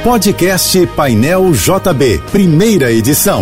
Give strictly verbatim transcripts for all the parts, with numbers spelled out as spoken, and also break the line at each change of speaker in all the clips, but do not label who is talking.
Podcast Painel J B, primeira edição.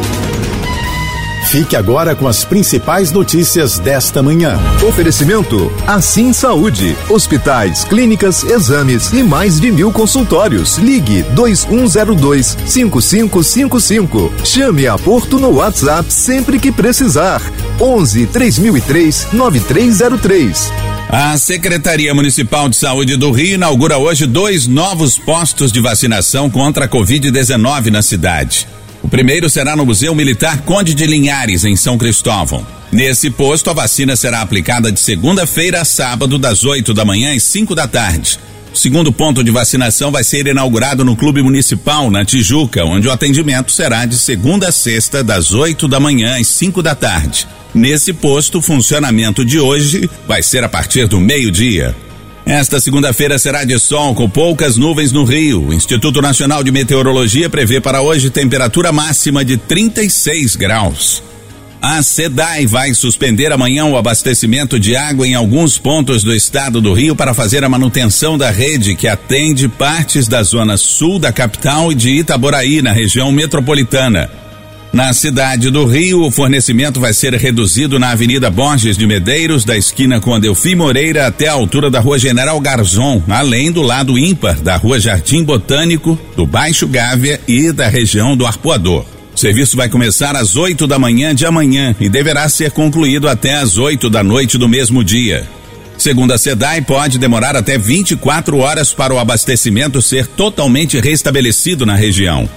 Fique agora com as principais notícias desta manhã.
Oferecimento Assim Saúde, hospitais, clínicas, exames e mais de mil consultórios. Ligue dois um zero dois, cinco cinco cinco cinco. Chame a Porto no WhatsApp sempre que precisar. onze, três mil e três, nove três zero três.
A Secretaria Municipal de Saúde do Rio inaugura hoje dois novos postos de vacinação contra a covid dezenove na cidade. O primeiro será no Museu Militar Conde de Linhares, em São Cristóvão. Nesse posto, a vacina será aplicada de segunda-feira a sábado, das oito da manhã às cinco da tarde. O segundo ponto de vacinação vai ser inaugurado no Clube Municipal, na Tijuca, onde o atendimento será de segunda a sexta, das oito da manhã às cinco da tarde. Nesse posto, o funcionamento de hoje vai ser a partir do meio-dia. Esta segunda-feira será de sol com poucas nuvens no Rio. O Instituto Nacional de Meteorologia prevê para hoje temperatura máxima de trinta e seis graus. A SEDAI vai suspender amanhã o abastecimento de água em alguns pontos do estado do Rio para fazer a manutenção da rede que atende partes da zona sul da capital e de Itaboraí, na região metropolitana. Na cidade do Rio, o fornecimento vai ser reduzido na Avenida Borges de Medeiros, da esquina com a Delfim Moreira até a altura da Rua General Garzon, além do lado ímpar da Rua Jardim Botânico, do Baixo Gávea e da região do Arpoador. O serviço vai começar às oito da manhã de amanhã e deverá ser concluído até às oito da noite do mesmo dia. Segundo a SEDAI, pode demorar até vinte e quatro horas para o abastecimento ser totalmente restabelecido na região.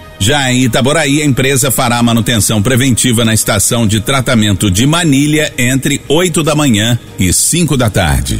Já em Itaboraí, a empresa fará manutenção preventiva na estação de tratamento de Manilha entre oito da manhã e cinco da tarde.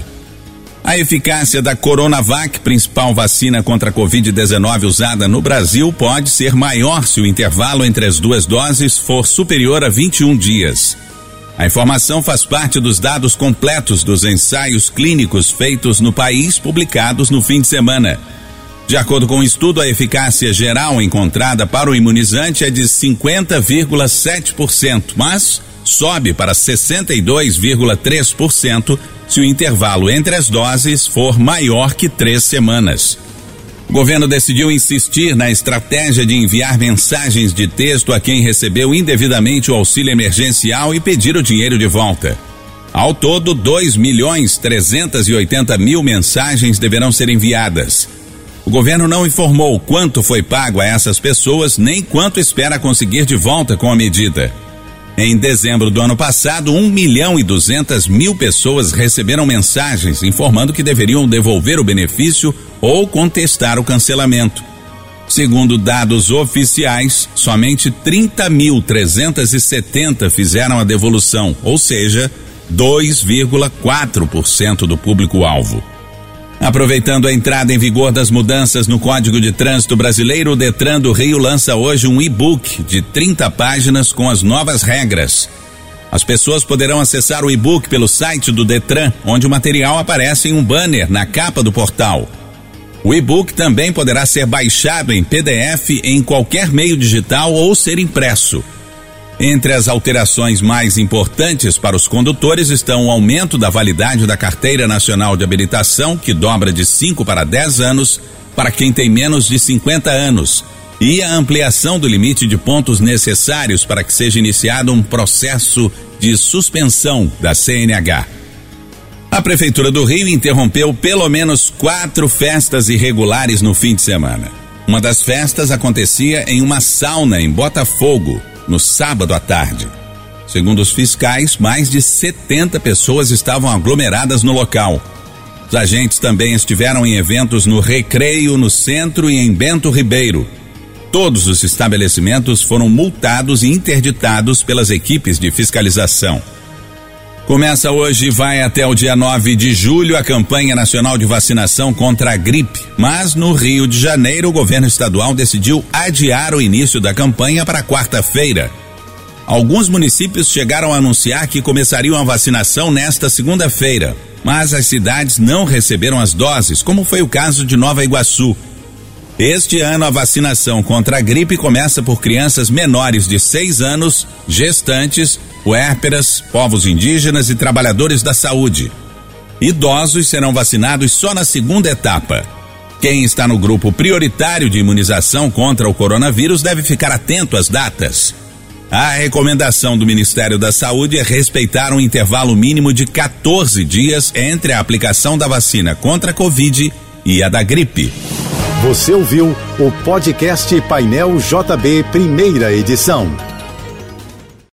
A eficácia da Coronavac, principal vacina contra a covid dezenove usada no Brasil, pode ser maior se o intervalo entre as duas doses for superior a vinte e um dias. A informação faz parte dos dados completos dos ensaios clínicos feitos no país, publicados no fim de semana. De acordo com o estudo, a eficácia geral encontrada para o imunizante é de cinquenta vírgula sete por cento, mas sobe para sessenta e dois vírgula três por cento se o intervalo entre as doses for maior que três semanas. O governo decidiu insistir na estratégia de enviar mensagens de texto a quem recebeu indevidamente o auxílio emergencial e pedir o dinheiro de volta. Ao todo, dois milhões trezentos e oitenta mil mensagens deverão ser enviadas. O governo não informou quanto foi pago a essas pessoas, nem quanto espera conseguir de volta com a medida. Em dezembro do ano passado, um milhão e duzentas mil pessoas receberam mensagens informando que deveriam devolver o benefício ou contestar o cancelamento. Segundo dados oficiais, somente trinta mil trezentos e setenta fizeram a devolução, ou seja, dois vírgula quatro por cento do público-alvo. Aproveitando a entrada em vigor das mudanças no Código de Trânsito Brasileiro, o Detran do Rio lança hoje um e-book de trinta páginas com as novas regras. As pessoas poderão acessar o e-book pelo site do Detran, onde o material aparece em um banner na capa do portal. O e-book também poderá ser baixado em P D F em qualquer meio digital ou ser impresso. Entre as alterações mais importantes para os condutores estão o aumento da validade da Carteira Nacional de Habilitação, que dobra de cinco para dez anos para quem tem menos de cinquenta anos, e a ampliação do limite de pontos necessários para que seja iniciado um processo de suspensão da C N H. A Prefeitura do Rio interrompeu pelo menos quatro festas irregulares no fim de semana. Uma das festas acontecia em uma sauna em Botafogo, no sábado à tarde. Segundo os fiscais, mais de setenta pessoas estavam aglomeradas no local. Os agentes também estiveram em eventos no Recreio, no Centro e em Bento Ribeiro. Todos os estabelecimentos foram multados e interditados pelas equipes de fiscalização. Começa hoje e vai até o dia nove de julho a campanha nacional de vacinação contra a gripe, mas no Rio de Janeiro o governo estadual decidiu adiar o início da campanha para quarta-feira. Alguns municípios chegaram a anunciar que começariam a vacinação nesta segunda-feira, mas as cidades não receberam as doses, como foi o caso de Nova Iguaçu. Este ano a vacinação contra a gripe começa por crianças menores de seis anos, gestantes, puérperas, povos indígenas e trabalhadores da saúde. Idosos serão vacinados só na segunda etapa. Quem está no grupo prioritário de imunização contra o coronavírus deve ficar atento às datas. A recomendação do Ministério da Saúde é respeitar um intervalo mínimo de quatorze dias entre a aplicação da vacina contra a Covid e a da gripe.
Você ouviu o podcast Painel J B, primeira edição.